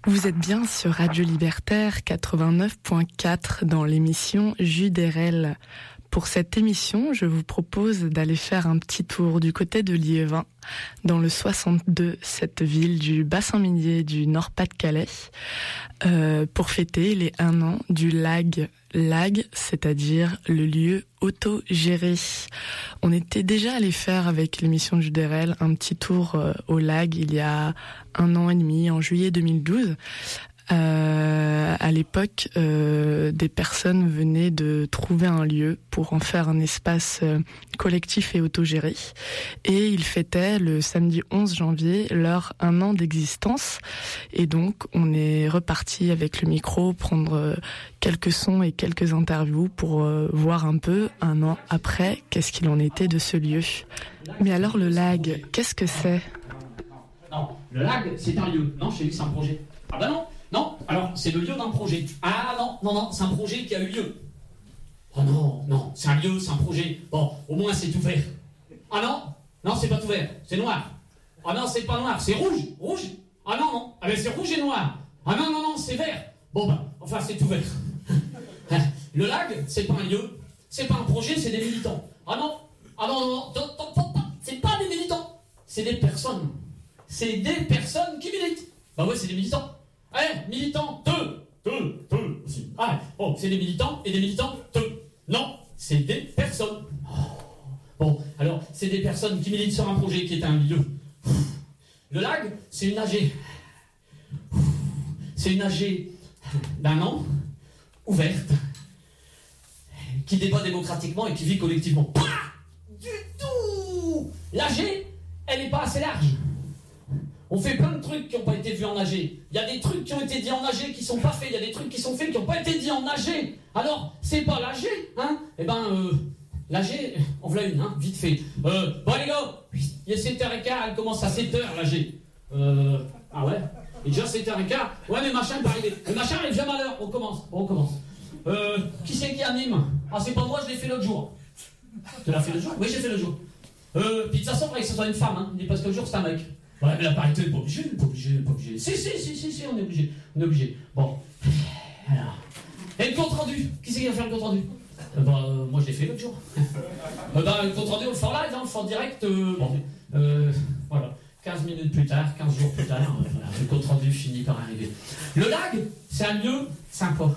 Vous êtes bien sur Radio Libertaire 89.4 dans l'émission Jus-des-Rel. Pour cette émission, je vous propose d'aller faire un petit tour du côté de Liévin, dans le 62, cette ville du bassin minier du Nord-Pas-de-Calais, pour fêter les 1 an du LAG, c'est-à-dire le lieu autogéré. On était déjà allé faire avec l'émission Jus-des-Rel un petit tour au LAG il y a 1 an et demi, en juillet 2012. À l'époque, des personnes venaient de trouver un lieu pour en faire un espace collectif et autogéré. Et ils fêtaient le samedi 11 janvier leur 1 an d'existence. Et donc, on est reparti avec le micro, prendre quelques sons et quelques interviews pour voir un peu, 1 an après, qu'est-ce qu'il en était de ce lieu. Mais alors, le LAG, qu'est-ce que c'est ? Non, le LAG, c'est un lieu. Non, je t'ai dit que c'est un projet. Ah bah non. Non, alors c'est le lieu d'un projet. Ah non, c'est un projet qui a eu lieu. Oh non, c'est un lieu, c'est un projet. Bon, au moins c'est ouvert. Ah non, c'est pas ouvert, c'est noir. Ah non, c'est pas noir, c'est rouge. Ah non, ah ben c'est rouge et noir. Ah non, c'est vert. Bon ben, enfin c'est ouvert. Le LAG, c'est pas un lieu, c'est pas un projet, c'est des militants. Ah non, c'est pas des militants, c'est des personnes. C'est des personnes qui militent. Bah ouais, c'est des militants. Militants, deux aussi. C'est des militants et des militants, Non, c'est des personnes. Bon, alors, c'est des personnes qui militent sur un projet qui est un lieu. Le LAG, c'est une AG. C'est une AG d'1 an, ouverte, qui débat démocratiquement et qui vit collectivement. Pas du tout. L'AG, elle n'est pas assez large. On fait plein de trucs qui n'ont pas été vus en AG. Il y a des trucs qui ont été dits en AG qui ne sont pas faits. Il y a des trucs qui sont faits qui n'ont pas été dits en AG. Alors, c'est pas l'AG, hein ? L'AG, on voilà une, hein, vite fait. Bon les gars, il est 7h15, elle commence à 7h, l'AG. Ah ouais ? Et déjà 7h15 ? Ouais, mais machin est arrivé. Le machin arrive jamais à l'heure. On commence. Qui c'est qui anime ? Ah, c'est pas moi, je l'ai fait l'autre jour. Tu l'as fait l'autre jour ? Oui, j'ai fait l'autre jour. Puis de toute façon, il faudrait que ce soit une femme, hein, parce que le jour, c'est un mec. Ouais, mais la parité, pas obligé. Si, on est obligé. Bon. Alors. Et le compte rendu ? Qui c'est qui va faire le compte rendu ? Moi je l'ai fait l'autre jour. Le compte rendu, on le fait en live, on le fait en direct. Voilà. 15 minutes plus tard, 15 jours plus tard, voilà, le compte rendu finit par arriver. Le LAG, c'est un lieu sympa.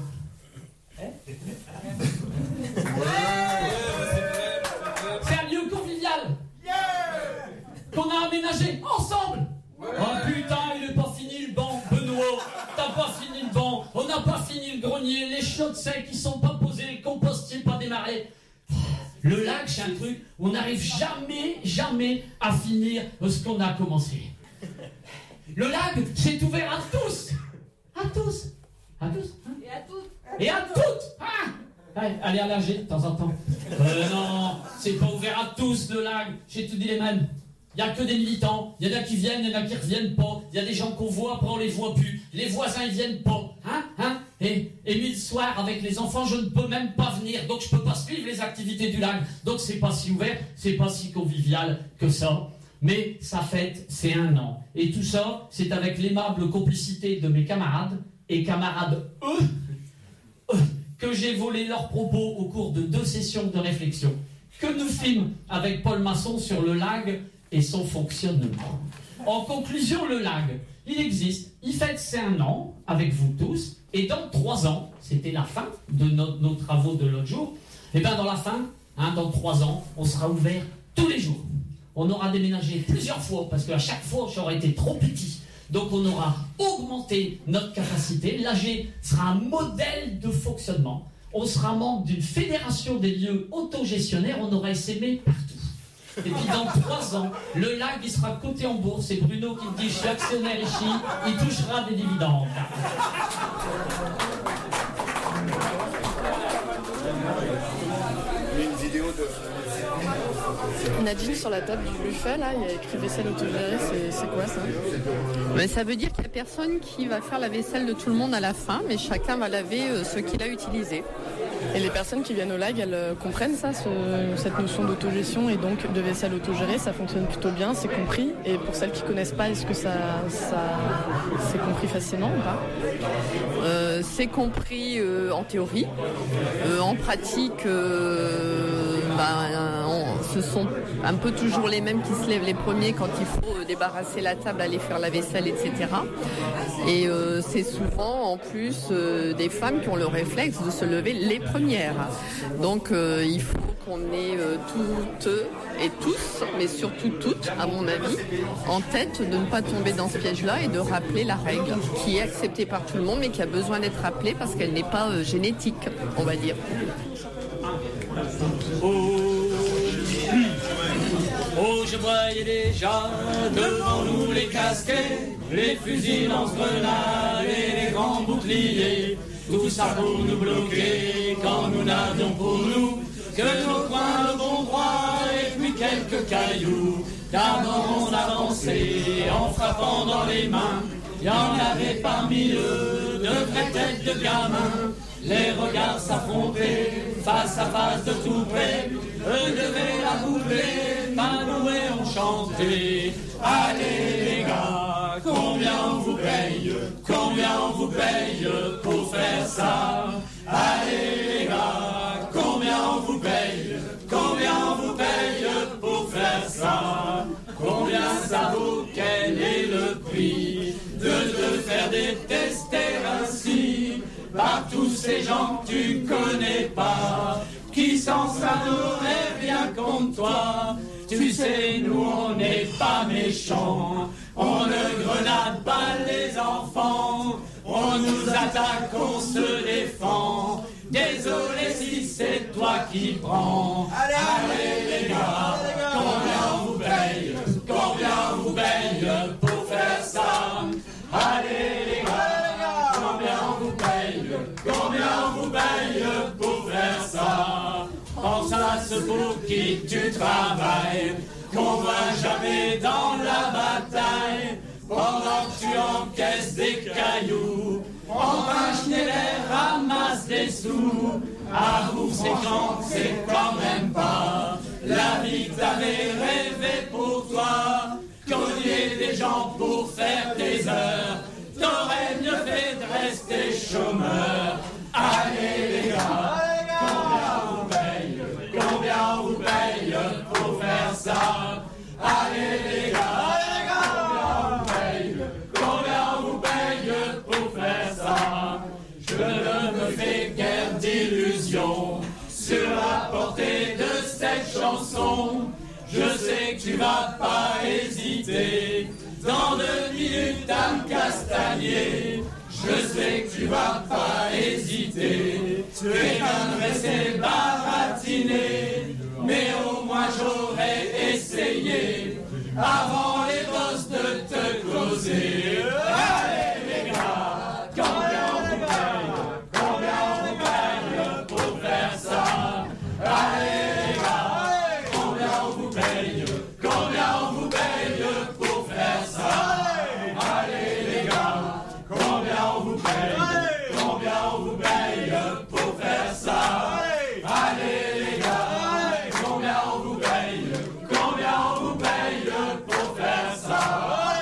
C'est un lieu convivial. Qu'on a aménagé ensemble. Oh putain, il est pas fini le banc, Benoît. T'as pas fini le banc. On n'a pas fini le grenier. Les chiottes secs qui sont pas posés, les compostiers pas démarrés. Le LAG, c'est un truc où on n'arrive jamais à finir ce qu'on a commencé. Le LAG, c'est ouvert à tous. À tous. Hein? Et à toutes. Hein? Allez à l'AG de temps en temps. Non, c'est pas ouvert à tous le LAG. J'ai tout dit les mêmes. Il n'y a que des militants, il y en a qui viennent, il y en a qui ne reviennent pas, il y a des gens qu'on voit, après on les voit plus, les voisins ils viennent pas, et lui le soir avec les enfants je ne peux même pas venir, donc je peux pas suivre les activités du LAG, donc c'est pas si ouvert, c'est pas si convivial que ça, mais ça fête, c'est 1 an, et tout ça c'est avec l'aimable complicité de mes camarades, et camarades que j'ai volé leurs propos au cours de 2 sessions de réflexion, que nous fîmes avec Paul Masson sur le LAG et son fonctionnement. En conclusion, le LAG, il existe, il fête ses 1 an avec vous tous, et dans 3 ans, c'était la fin de nos travaux de l'autre jour, et bien dans la fin, dans 3 ans, on sera ouvert tous les jours. On aura déménagé plusieurs fois, parce qu'à chaque fois, j'aurais été trop petit. Donc on aura augmenté notre capacité. L'AG sera un modèle de fonctionnement. On sera membre d'une fédération des lieux autogestionnaires, on aura essaimé partout. Et puis dans 3 ans, le LAG il sera coté en bourse. C'est Bruno qui me dit je suis actionnaire ici, il touchera des dividendes. Une vidéo de Nadine, sur la table du buffet, là, il y a écrit vaisselle autogérée, c'est quoi ça? Ça veut dire qu'il n'y a personne qui va faire la vaisselle de tout le monde à la fin, mais chacun va laver ce qu'il a utilisé. Et les personnes qui viennent au lag, elles comprennent ça, cette notion d'autogestion et donc de vaisselle autogérée, ça fonctionne plutôt bien, c'est compris. Et pour celles qui ne connaissent pas, est-ce que ça c'est compris facilement ou pas? C'est compris en théorie. En pratique, ce sont un peu toujours les mêmes qui se lèvent les premiers quand il faut débarrasser la table, aller faire la vaisselle, etc. Et c'est souvent en plus des femmes qui ont le réflexe de se lever les premières. Donc il faut qu'on ait toutes et tous, mais surtout toutes, à mon avis, en tête de ne pas tomber dans ce piège-là et de rappeler la règle qui est acceptée par tout le monde mais qui a besoin d'être rappelée parce qu'elle n'est pas génétique, on va dire. Oh, je voyais déjà devant nous les casquets, les fusils lance-grenades et les grands boucliers. Tout ça pour nous bloquer quand nous n'avions pour nous que nos coins de bon droit et puis quelques cailloux. D'abord on avançait en frappant dans les mains. Il y en avait parmi eux de vraies têtes de gamins. Les regards s'affrontaient face à face de tout près. Eux devaient la boucler, pas nous et on chantait. Allez les gars, combien on vous paye? Combien on vous paye pour faire ça? Allez les gars, combien on vous paye? Combien on vous paye pour faire ça? Combien ça vaut? Quel est le prix de te faire détester ainsi par tous ces gens que tu connais pas, qui sans ça n'auraient rien contre toi? Tu sais, nous on n'est pas méchants, on ne grenade pas les enfants, on nous attaque, on se défend. Désolé si c'est toi qui prends. Allez les gars, combien on vous paye? Combien on vous paye pour faire ça? Allez les gars, combien on vous paye? Combien on vous paye pour faire ça? Pense à ce pour qui tu travailles, qu'on voit jamais dans la bataille. Pendant que tu encaisses des cailloux, enfin Schneider ramasse des sous. Avoue, c'est quand même pas la vie que t'avais rêvé pour toi. Cogner des gens pour faire tes heures, t'aurais mieux fait de rester chômeur. Allez les gars, combien on vous paye? Combien on vous paye pour faire ça? Allez les gars, combien on vous paye pour faire ça? Je ne me fais guère d'illusions sur la portée de cette chanson. Je sais que tu vas pas hésiter dans 2 minutes à me castagner. Je sais que tu vas pas hésiter, tu étonnerais c'est baratiner. Mais au moins j'aurais essayé avant les bosses de te closer. Allez les gars, combien on vous paye? Combien on vous paye pour faire ça? Allez les gars, combien on vous paye? Combien on vous paye pour faire ça? Allez les gars, combien on vous paye? Combien on vous paye pour faire ça? Allez les gars, combien on vous paye? Combien on vous paye pour faire ça?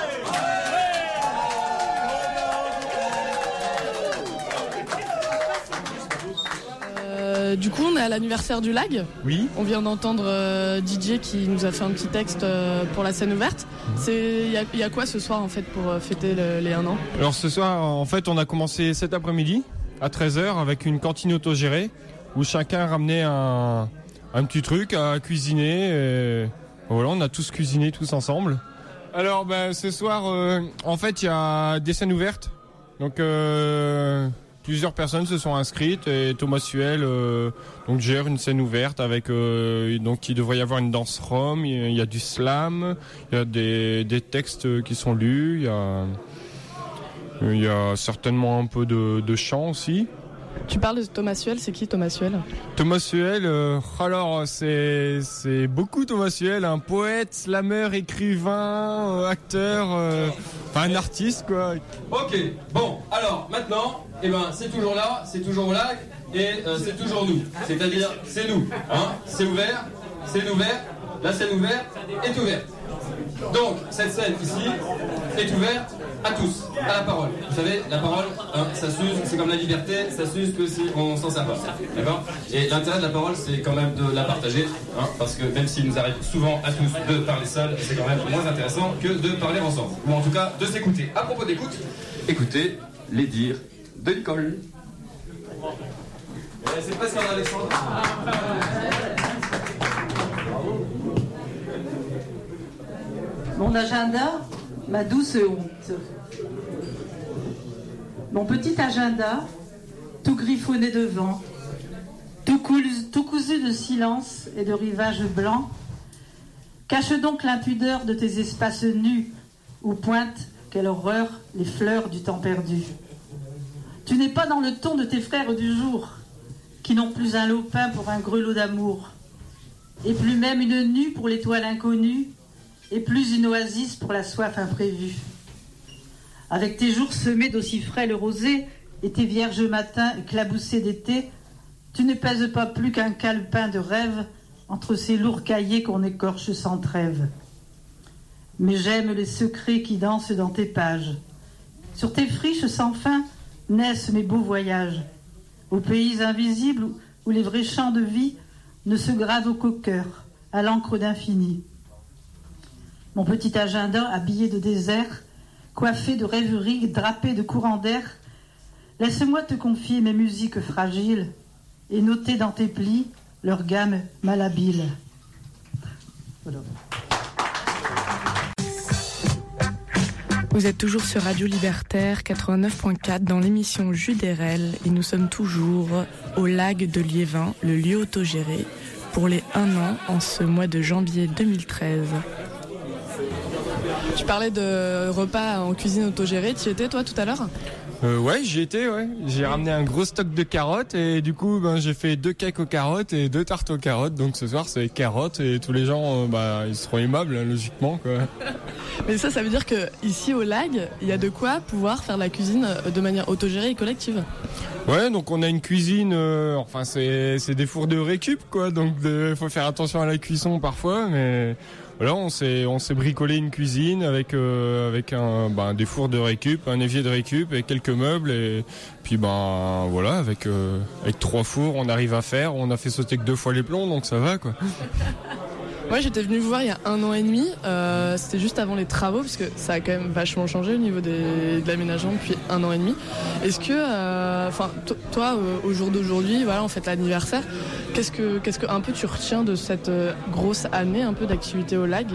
Du coup, on est à l'anniversaire du lag. Oui. On vient d'entendre DJ qui nous a fait un petit texte pour la scène ouverte. Il y a quoi ce soir en fait pour fêter les 1 an? Alors ce soir, en fait, on a commencé cet après-midi à 13h avec une cantine autogérée où chacun ramenait un petit truc à cuisiner. Et voilà, on a tous cuisiné tous ensemble. Alors ce soir, en fait, il y a des scènes ouvertes. Donc plusieurs personnes se sont inscrites et Thomas Suel donc gère une scène ouverte avec donc il devrait y avoir une danse rom, il y a du slam, il y a des textes qui sont lus, il y a certainement un peu de chant aussi. Tu parles de Thomas Suel, c'est qui Thomas Suel ? Thomas Suel, alors c'est beaucoup Thomas Suel, un poète, slameur, écrivain, acteur, un artiste quoi. Ok, bon, alors maintenant, c'est toujours là, c'est toujours là, et c'est toujours nous. C'est-à-dire, c'est nous, hein, c'est ouvert, la scène ouverte est ouverte. Donc, cette scène ici est ouverte à tous, à la parole. Vous savez, la parole, ça s'use, c'est comme la liberté, ça s'use que si on s'en sert pas. D'accord ? Et l'intérêt de la parole, c'est quand même de la partager, parce que même s'il nous arrive souvent à tous de parler seul, c'est quand même moins intéressant que de parler ensemble. Ou en tout cas, de s'écouter. À propos d'écoute, écoutez les dires de Nicole. C'est presque un Alexandre. Mon agenda, ma douce honte. Mon petit agenda, tout griffonné de vent, tout cousu de silence et de rivages blancs, cache donc l'impudeur de tes espaces nus où pointent, quelle horreur, les fleurs du temps perdu. Tu n'es pas dans le ton de tes frères du jour, qui n'ont plus un lopin pour un grelot d'amour, et plus même une nue pour l'étoile inconnue, et plus une oasis pour la soif imprévue. Avec tes jours semés d'aussi frêles rosés et tes vierges matins éclaboussés d'été, tu ne pèses pas plus qu'un calepin de rêve entre ces lourds cahiers qu'on écorche sans trêve. Mais j'aime les secrets qui dansent dans tes pages. Sur tes friches sans fin naissent mes beaux voyages, aux pays invisibles où les vrais chants de vie ne se gravent qu'au cœur, à l'encre d'infini. Mon petit agenda habillé de désert, coiffé de rêveries, drapé de courants d'air, laisse-moi te confier mes musiques fragiles et noter dans tes plis leur gamme malhabile. Voilà. Vous êtes toujours sur Radio Libertaire 89.4 dans l'émission Judérel et nous sommes toujours au lac de Liévin, le lieu autogéré, pour les 1 an en ce mois de janvier 2013. Tu parlais de repas en cuisine autogérée, tu y étais toi tout à l'heure ? Ouais, j'y étais, ouais. J'ai ramené un gros stock de carottes et du coup, j'ai fait 2 cakes aux carottes et 2 tartes aux carottes. Donc ce soir, c'est carottes et tous les gens, ils seront aimables, logiquement, quoi. Mais ça veut dire que ici au Lag, il y a de quoi pouvoir faire la cuisine de manière autogérée et collective. Ouais, donc on a une cuisine, c'est des fours de récup, quoi. Donc faut faire attention à la cuisson parfois, mais voilà, on s'est bricolé une cuisine avec des fours de récup, un évier de récup et quelques meubles et puis voilà, avec 3 fours, on arrive à faire. On a fait sauter que 2 fois les plombs, donc ça va, quoi. Moi, j'étais venue vous voir il y a 1 an et demi. C'était juste avant les travaux, parce que ça a quand même vachement changé au niveau de l'aménagement depuis 1 an et demi. Est-ce que, toi, au jour d'aujourd'hui, voilà, on fête l'anniversaire. Qu'est-ce que un peu tu retiens de cette grosse année un peu d'activité au Lag ?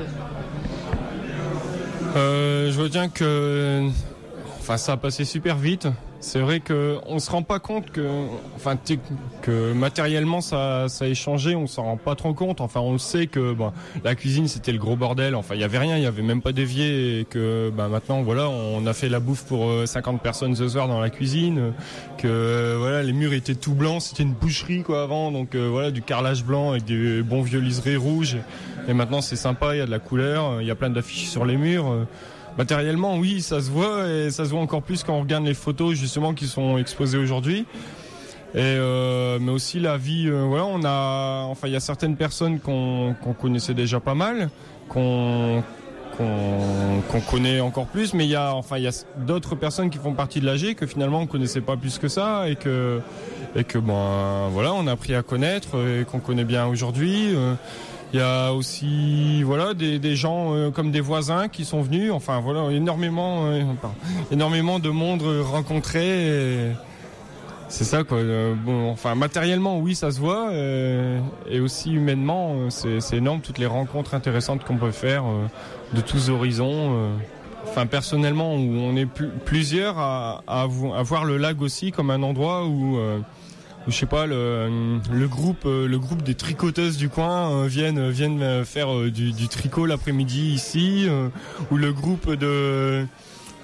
Je retiens que, ça a passé super vite. C'est vrai qu'on se rend pas compte que matériellement ça ait changé, on s'en rend pas trop compte. On sait que la cuisine c'était le gros bordel. Il y avait rien, il y avait même pas d'évier et que maintenant voilà, on a fait la bouffe pour 50 personnes ce soir dans la cuisine. Que voilà, les murs étaient tout blancs, c'était une boucherie quoi avant. Donc voilà, du carrelage blanc avec des bons vieux liserés rouges. Et maintenant c'est sympa, il y a de la couleur, il y a plein d'affiches sur les murs. Matériellement, oui, ça se voit et ça se voit encore plus quand on regarde les photos justement qui sont exposées aujourd'hui. Et mais aussi la vie, il y a certaines personnes qu'on connaissait déjà pas mal, qu'on connaît encore plus, mais il y a d'autres personnes qui font partie de l'AG que finalement on connaissait pas plus que ça et que on a appris à connaître et qu'on connaît bien aujourd'hui. Il y a aussi des gens comme des voisins qui sont venus. Énormément de monde rencontré. Et c'est ça quoi. Matériellement oui ça se voit et aussi humainement c'est énorme toutes les rencontres intéressantes qu'on peut faire de tous horizons. Personnellement où on est plusieurs à voir le lac aussi comme un endroit où je sais pas, le groupe des tricoteuses du coin viennent faire du tricot l'après-midi ici, ou le groupe de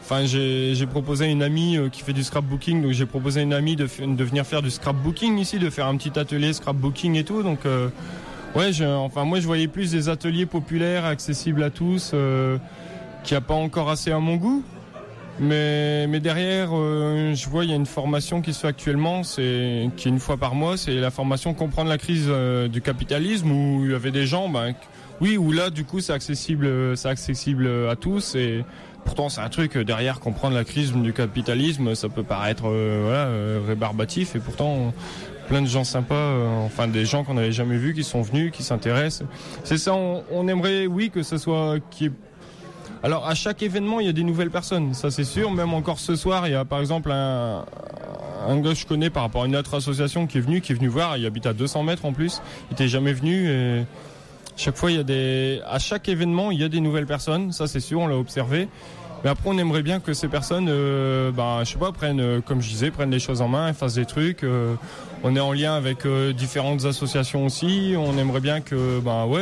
Enfin, j'ai proposé à une amie qui fait du scrapbooking, donc j'ai proposé à une amie de venir faire du scrapbooking ici, de faire un petit atelier scrapbooking et tout. Donc, moi, je voyais plus des ateliers populaires, accessibles à tous, qui a pas encore assez à mon goût. Mais derrière, je vois il y a une formation qui se fait actuellement, qui est une fois par mois, c'est la formation Comprendre la crise du capitalisme, où il y avait des gens, où là du coup c'est accessible à tous, et pourtant c'est un truc derrière, comprendre la crise du capitalisme, ça peut paraître rébarbatif, et pourtant plein de gens sympas, des gens qu'on n'avait jamais vus qui sont venus, qui s'intéressent. C'est ça, on aimerait, oui, que ce soit Alors à chaque événement, il y a des nouvelles personnes, ça c'est sûr. Même encore ce soir, il y a par exemple un gars que je connais par rapport à une autre association qui est venu voir. Il habite à 200 mètres en plus. Il n'était jamais venu. Et chaque fois, à chaque événement, il y a des nouvelles personnes. Ça c'est sûr, on l'a observé. Mais après, on aimerait bien que ces personnes, prennent les choses en main, fassent des trucs. On est en lien avec différentes associations aussi. On aimerait bien que,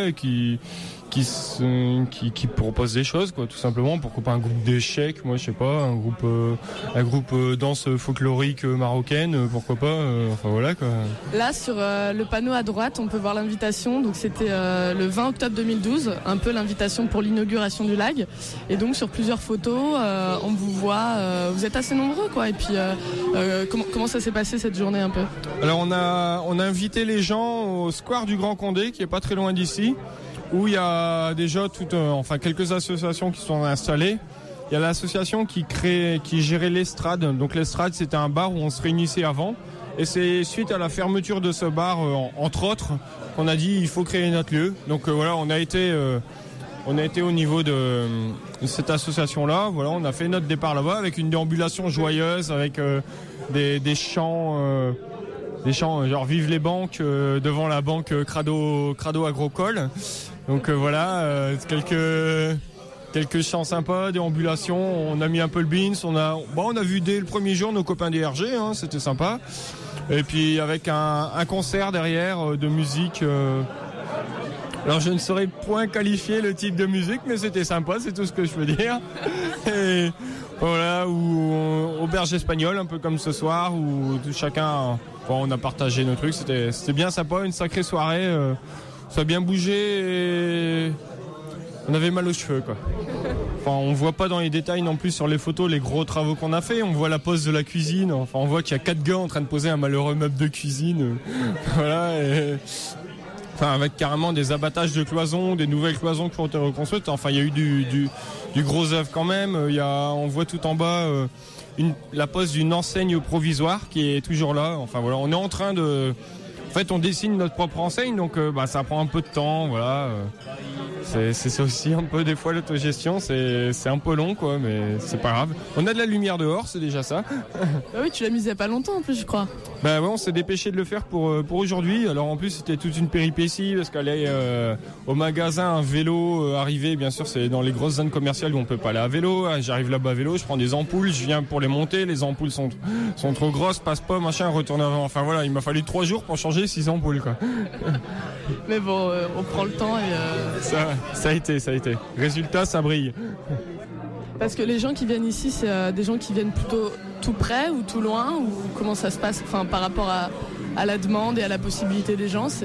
qui propose des choses, quoi, tout simplement. Pourquoi pas un groupe d'échecs, moi je sais pas, un groupe danse folklorique marocaine, pourquoi pas, voilà quoi. Là sur le panneau à droite, on peut voir l'invitation. Donc c'était le 20 octobre 2012, un peu l'invitation pour l'inauguration du lag. Et donc sur plusieurs photos, on vous voit, vous êtes assez nombreux, quoi. Et puis comment ça s'est passé cette journée un peu? Alors on a invité les gens au square du Grand Condé, qui est pas très loin d'ici, où il y a déjà quelques associations qui sont installées. Il y a l'association qui gérait l'Estrade. Donc l'Estrade, c'était un bar où on se réunissait avant. Et c'est suite à la fermeture de ce bar, entre autres, qu'on a dit il faut créer notre lieu. Donc on a été au niveau de cette association-là. Voilà, on a fait notre départ là-bas avec une déambulation joyeuse, avec des chants. Des chants genre Vive les banques devant la banque Crado Agricole. Donc quelques chants sympas, déambulations, on a mis un peu le beans, on a vu dès le premier jour nos copains des RG, c'était sympa. Et puis avec un concert derrière de musique. Alors je ne saurais point qualifier le type de musique, mais c'était sympa, c'est tout ce que je peux dire. Et voilà, ou auberge espagnole, un peu comme ce soir, où chacun, on a partagé nos trucs, c'était bien sympa, une sacrée soirée. Ça a bien bougé et on avait mal aux cheveux, quoi. On voit pas dans les détails non plus sur les photos les gros travaux qu'on a fait. On voit la pose de la cuisine. On voit qu'il y a 4 gars en train de poser un malheureux meuble de cuisine. Voilà. Avec carrément des abattages de cloisons, des nouvelles cloisons qui ont été reconstruites. Il y a eu du gros œuvre quand même. On voit tout en bas la pose d'une enseigne provisoire qui est toujours là. On est en train de... En fait, on dessine notre propre enseigne, donc ça prend un peu de temps, voilà. C'est aussi un peu des fois l'autogestion, c'est un peu long, quoi, mais c'est pas grave. On a de la lumière dehors, c'est déjà ça. Bah oui, tu l'as mise il y a pas longtemps en plus, je crois. Bah ouais, on s'est dépêché de le faire pour aujourd'hui. Alors en plus, c'était toute une péripétie parce qu'aller au magasin, un vélo arrivé, bien sûr, c'est dans les grosses zones commerciales où on peut pas aller à vélo. J'arrive là-bas à vélo, je prends des ampoules, je viens pour les monter, les ampoules sont trop grosses, passent pas, machin, retourne avant. Il m'a fallu 3 jours pour changer 6 ampoules, quoi. Mais bon, on prend le temps et... Ça a été. Résultat, ça brille. Parce que les gens qui viennent ici, c'est des gens qui viennent plutôt tout près ou tout loin, ou comment ça se passe, par rapport à la demande et à la possibilité des gens,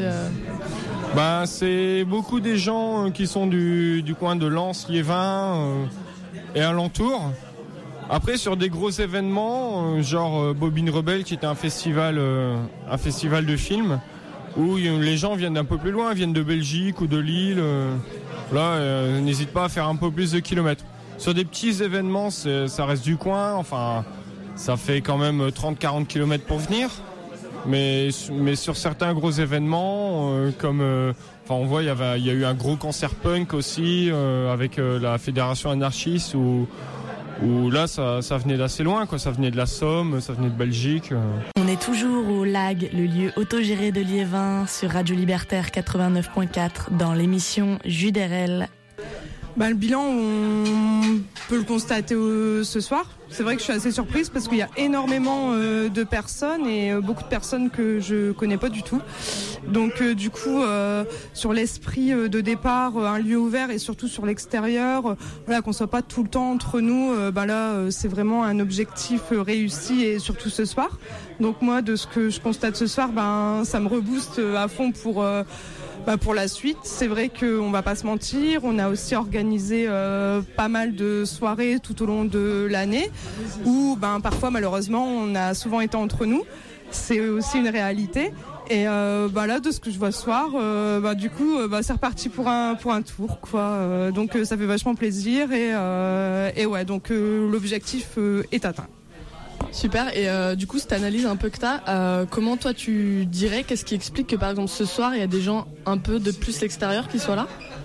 c'est beaucoup des gens qui sont du coin de Lens, Liévin et alentour. Après, sur des gros événements, genre Bobine Rebelle, qui était un festival de films, où les gens viennent d'un peu plus loin, viennent de Belgique ou de Lille. N'hésite pas à faire un peu plus de kilomètres. Sur des petits événements, ça reste du coin. Ça fait quand même 30-40 kilomètres pour venir. Mais sur certains gros événements, on voit, il y a eu un gros concert punk aussi avec la Fédération Anarchiste où là, ça venait d'assez loin, quoi. Ça venait de la Somme, ça venait de Belgique. On est toujours au LAG, le lieu autogéré de Liévin, sur Radio Libertaire 89.4, dans l'émission Jus d'RL. Le bilan, on peut le constater ce soir. c'est vrai que je suis assez surprise parce qu'il y a énormément de personnes et beaucoup de personnes que je connais pas du tout. Donc du coup, sur l'esprit de départ, un lieu ouvert et surtout sur l'extérieur, voilà, qu'on soit pas tout le temps entre nous, là, c'est vraiment un objectif réussi et surtout ce soir. Donc moi, de ce que je constate ce soir, ça me rebooste à fond pour la suite. C'est vrai qu'on va pas se mentir, on a aussi organisé pas mal de soirées tout au long de l'année où parfois malheureusement on a souvent été entre nous. C'est aussi une réalité. Et là, de ce que je vois ce soir, du coup, c'est reparti pour un tour, quoi. Donc ça fait vachement plaisir et ouais, donc l'objectif est atteint. Super, et du coup cette analyse un peu que t'as, comment toi tu dirais, qu'est-ce qui explique que par exemple ce soir il y a des gens un peu de plus l'extérieur qui soient là?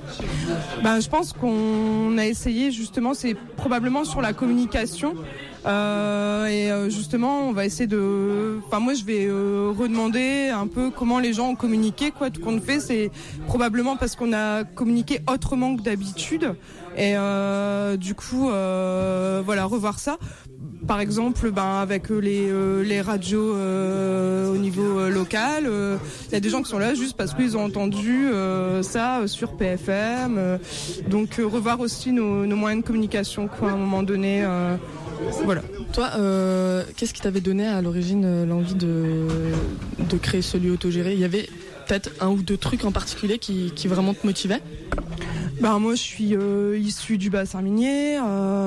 Je pense qu'on a essayé justement, c'est probablement sur la communication. Justement on va essayer moi je vais redemander un peu comment les gens ont communiqué, quoi. Tout compte fait, c'est probablement parce qu'on a communiqué autrement que d'habitude et du coup revoir ça. Par exemple, avec les radios au niveau local, il y a des gens qui sont là juste parce qu'ils ont entendu ça sur PFM. Donc revoir aussi nos moyens de communication, quoi, à un moment donné. Voilà. Toi, qu'est-ce qui t'avait donné à l'origine l'envie de créer ce lieu autogéré? Il y avait peut-être un ou deux trucs en particulier qui vraiment te motivaient? Moi je suis issue du bassin minier,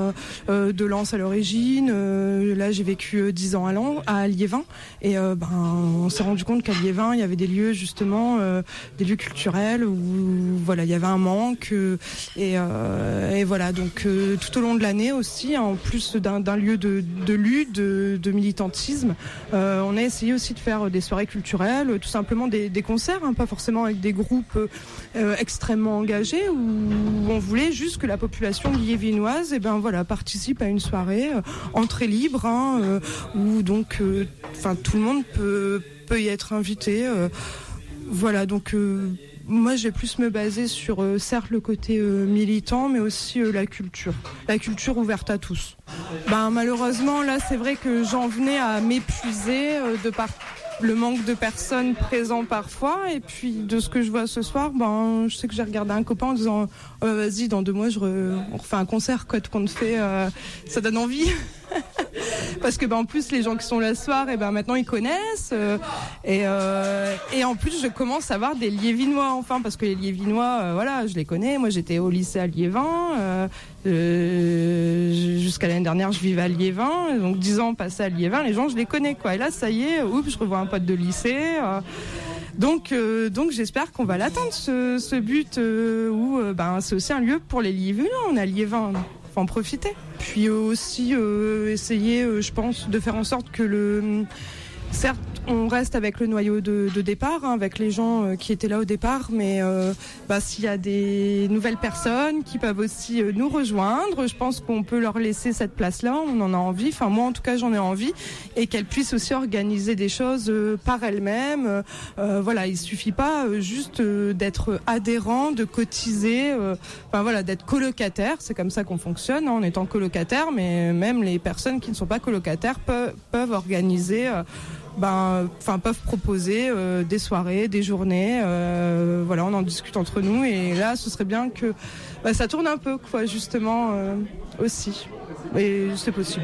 de Lens à l'origine. Là j'ai vécu 10 ans à Liévin et on s'est rendu compte qu'à Liévin il y avait des lieux justement, des lieux culturels où voilà il y avait un manque et voilà donc tout au long de l'année aussi, en plus d'un lieu de lutte, de militantisme, on a essayé aussi de faire des soirées culturelles, tout simplement des concerts, pas forcément avec des groupes extrêmement engagés, où on voulait juste que la population liévinoise participe à une soirée entrée libre, où donc tout le monde peut y être invité. Voilà, donc moi je vais plus me baser sur certes le côté militant, mais aussi la culture ouverte à tous. Malheureusement là c'est vrai que j'en venais à m'épuiser de par le manque de personnes présentes parfois, et puis de ce que je vois ce soir, je sais que j'ai regardé un copain en disant vas-y, dans 2 mois on refait un concert, quoi, tout compte fait, ça donne envie. Parce que en plus les gens qui sont là ce soir, maintenant ils connaissent, et en plus je commence à voir des Liévinois enfin, parce que les Liévinois je les connais. Moi j'étais au lycée à Liévin, jusqu'à l'année dernière je vivais à Liévin, donc 10 ans passés à Liévin, les gens je les connais, quoi. Et là ça y est, je revois un pote de lycée. Donc j'espère qu'on va l'atteindre, ce but où c'est aussi un lieu pour les Liévinois. On a Liévin, faut en profiter. Puis aussi essayer, je pense, de faire en sorte que certes, on reste avec le noyau de départ, avec les gens qui étaient là au départ, mais s'il y a des nouvelles personnes qui peuvent aussi nous rejoindre, je pense qu'on peut leur laisser cette place-là, on en a envie, enfin moi en tout cas j'en ai envie, et qu'elles puissent aussi organiser des choses par elles-mêmes. Il suffit pas juste d'être adhérent, de cotiser, d'être colocataire, c'est comme ça qu'on fonctionne, en étant colocataire, mais même les personnes qui ne sont pas colocataires peuvent organiser peuvent proposer des soirées, des journées, on en discute entre nous, et là ce serait bien que ça tourne un peu, quoi, justement, aussi, et c'est possible.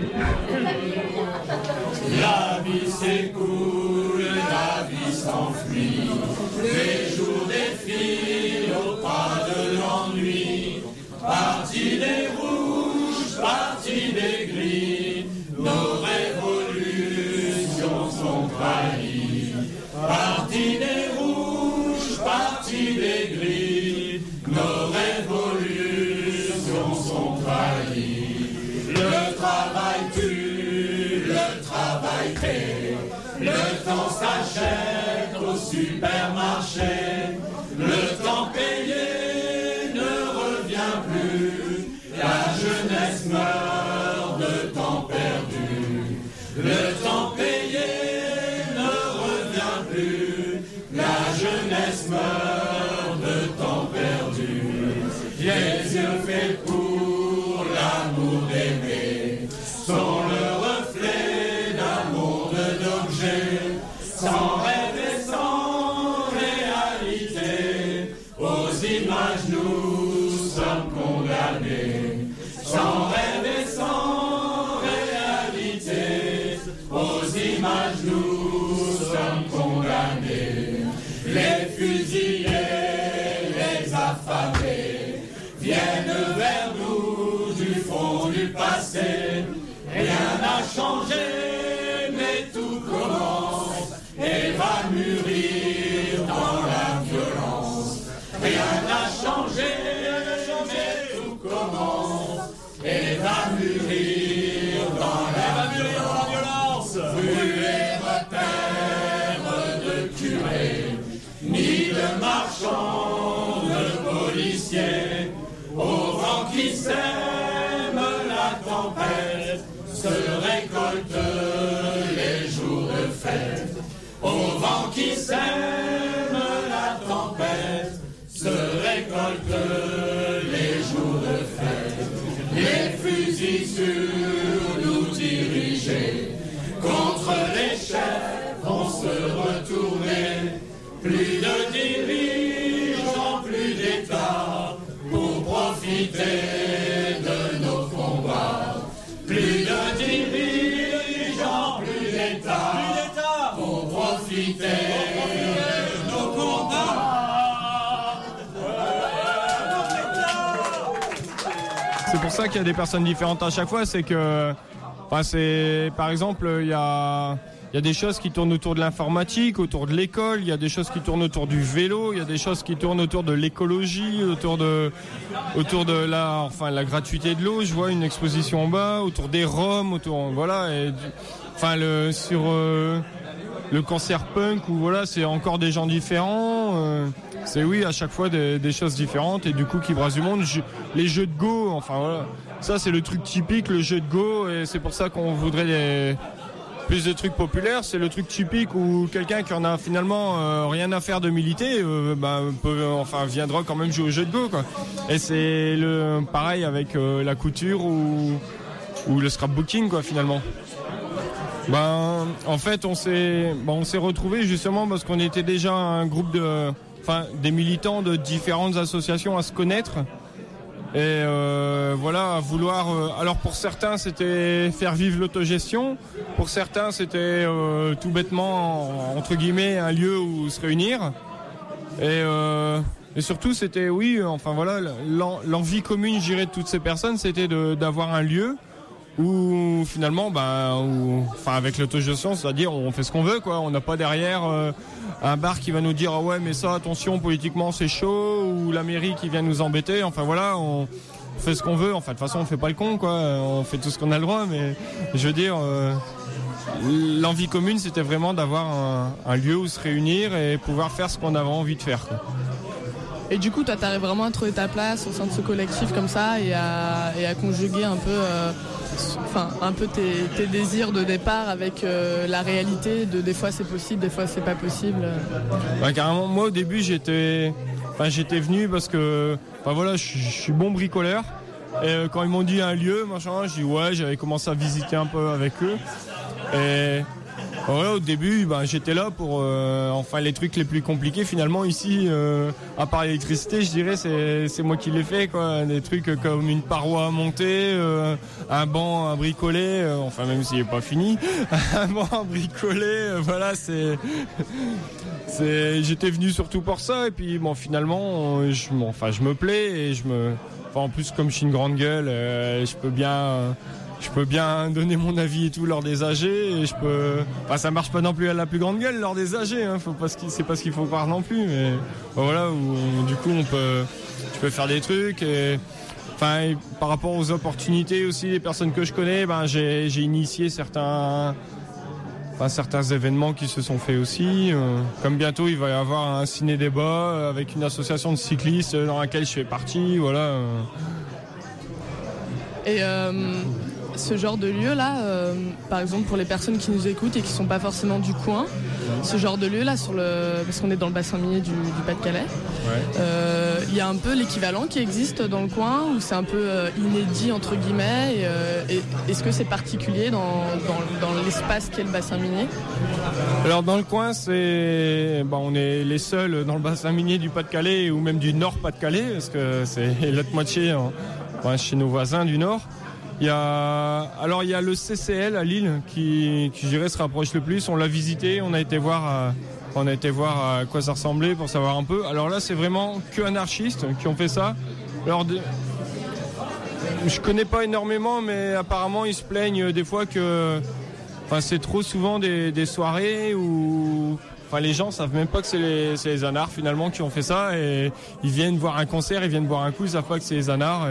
La vie s'écoule, la vie s'enfuit, les jours défilent au pas de l'ennui, parti des rouges, parti des gris, nos révolutions sont trahies. Parti des rouges, parti des gris, nos révolutions sont trahies. Le travail tue, le travail crée, le temps s'achète au supermarché, le temps payé ne revient plus, la jeunesse meurt de temps perdu. Le temps payé ne revient plus, la jeunesse meurt de temps perdu. Les yeux faits pour l'amour d'aimer sont Sans rêve et sans réalité, aux images nous sommes condamnés. Sans rêve et sans réalité, aux images nous sommes condamnés. Les fusillés, les affamés viennent vers nous du fond du passé. Rien n'a changé, mais tout commence et va mûrir dans la violence. Rien n'a changé, mais tout commence et va mûrir dans la violence. Ruée terre de curés, ni de marchands, de policiers, au vent qui sème la tempête, se récolte les jours de fête. Au vent qui sème la tempête, se récolte les jours de fête. Les fusils sur nous dirigés, contre les chefs vont se retourner. Plus de dirigeants, plus d'État, pour profiter de nos combats. Plus de dirigeants, plus d'État, pour profiter de nos combats. C'est pour ça qu'il y a des personnes différentes à chaque fois, c'est que, par exemple, il y a des choses qui tournent autour de l'informatique, autour de l'école, il y a des choses qui tournent autour du vélo, il y a des choses qui tournent autour de l'écologie, autour de la gratuité de l'eau. Je vois une exposition en bas, autour des Roms, sur le cancer punk, où voilà, c'est encore des gens différents. C'est à chaque fois des choses différentes et du coup qui brassent du monde. Les jeux de Go, ça c'est le truc typique, le jeu de Go, et c'est pour ça qu'on voudrait plus de trucs populaires. C'est le truc typique où quelqu'un qui en a finalement rien à faire de militer viendra quand même jouer au jeu de Go, quoi. Et c'est pareil avec la couture ou le scrapbooking, quoi, finalement. En fait on s'est retrouvés justement parce qu'on était déjà un groupe des militants de différentes associations à se connaître. Et à vouloir. Alors pour certains c'était faire vivre l'autogestion, pour certains c'était tout bêtement entre guillemets un lieu où se réunir. Et surtout c'était l'envie commune, je dirais, de toutes ces personnes, c'était d'avoir un lieu où finalement avec l'autogestion, c'est-à-dire on fait ce qu'on veut, quoi. On n'a pas derrière un bar qui va nous dire ouais mais ça attention politiquement c'est chaud, ou la mairie qui vient nous embêter. On fait ce qu'on veut. De toute façon on fait pas le con, quoi. On fait tout ce qu'on a le droit, mais je veux dire l'envie commune c'était vraiment d'avoir un lieu où se réunir et pouvoir faire ce qu'on avait envie de faire, quoi. Et du coup toi t'arrives vraiment à trouver ta place au sein de ce collectif comme ça et à conjuguer un peu tes désirs de départ avec la réalité de des fois c'est possible, des fois c'est pas possible. Carrément, moi au début j'étais venu parce que je suis bon bricoleur, et quand ils m'ont dit un lieu je dis ouais, j'avais commencé à visiter un peu avec eux, et au début j'étais là pour les trucs les plus compliqués finalement ici, à part l'électricité, je dirais c'est moi qui l'ai fait, quoi. Des trucs comme une paroi à monter, un banc à bricoler, même s'il n'est pas fini, un banc à bricoler, j'étais venu surtout pour ça, et puis finalement je me plais, et en plus comme je suis une grande gueule, je peux bien donner mon avis et tout lors des AG, et ça marche pas non plus à la plus grande gueule lors des AG, hein. C'est pas ce qu'il faut croire non plus, mais où du coup tu peux faire des trucs, et par rapport aux opportunités aussi, les personnes que je connais, j'ai initié certains événements qui se sont faits aussi, comme bientôt il va y avoir un ciné-débat avec une association de cyclistes dans laquelle je fais partie, voilà. Et ce genre de lieu-là, par exemple pour les personnes qui nous écoutent et qui ne sont pas forcément du coin, ce genre de lieu-là, parce qu'on est dans le bassin minier du Pas-de-Calais, il y a un peu l'équivalent qui existe dans le coin, où c'est un peu inédit entre guillemets, et est-ce que c'est particulier dans l'espace qu'est le bassin minier? Alors dans le coin, on est les seuls dans le bassin minier du Pas-de-Calais ou même du Nord Pas-de-Calais, parce que c'est l'autre moitié chez nos voisins du Nord. Il y a le CCL à Lille qui je dirais se rapproche le plus. On l'a visité, on a été voir à quoi ça ressemblait pour savoir un peu. Alors là, c'est vraiment que anarchistes qui ont fait ça. Alors je connais pas énormément, mais apparemment ils se plaignent des fois que, c'est trop souvent des soirées où, les gens savent même pas que c'est les anards finalement qui ont fait ça, et ils viennent voir un concert, ils viennent boire un coup, ils savent pas que c'est les anards.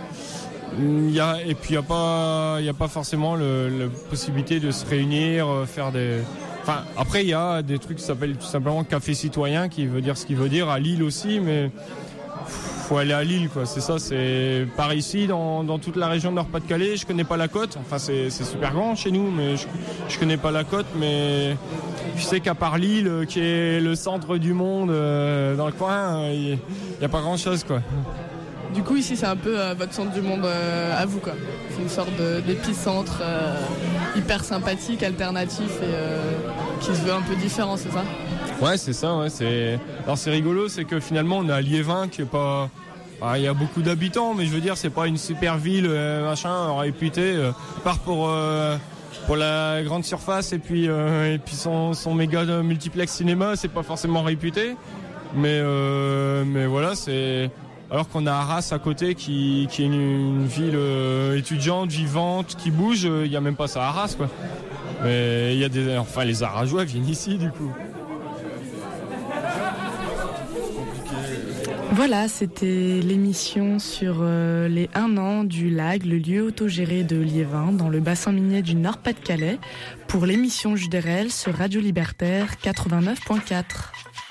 Il y a pas forcément la possibilité de se réunir, faire des. Après il y a des trucs qui s'appellent tout simplement café citoyen, qui veut dire ce qu'il veut dire, à Lille aussi, mais faut aller à Lille, quoi. C'est ça, c'est par ici dans toute la région de Nord-Pas-de-Calais. Je connais pas la côte. C'est super grand chez nous, mais je connais pas la côte, mais je sais qu'à part Lille, qui est le centre du monde dans le coin, il y a pas grand chose, quoi. Du coup, ici, c'est un peu votre centre du monde à vous, quoi. C'est une sorte d'épicentre hyper sympathique, alternatif et qui se veut un peu différent, c'est ça? Ouais, c'est ça. Ouais, alors, c'est rigolo, c'est que finalement, on est à Liévin, qui est pas. Il y a beaucoup d'habitants, mais je veux dire, c'est pas une super ville, réputée, à part pour la grande surface et puis son méga multiplex cinéma, c'est pas forcément réputé. Mais voilà, c'est. Alors qu'on a Arras à côté qui est une ville étudiante, vivante, qui bouge, il n'y a même pas ça à Arras, quoi. Mais il y a les Arageois viennent ici, du coup. Voilà, c'était l'émission sur les 1 an du LAG, le lieu autogéré de Liévin, dans le bassin minier du Nord-Pas-de-Calais, pour l'émission Juderel sur Radio Libertaire 89.4.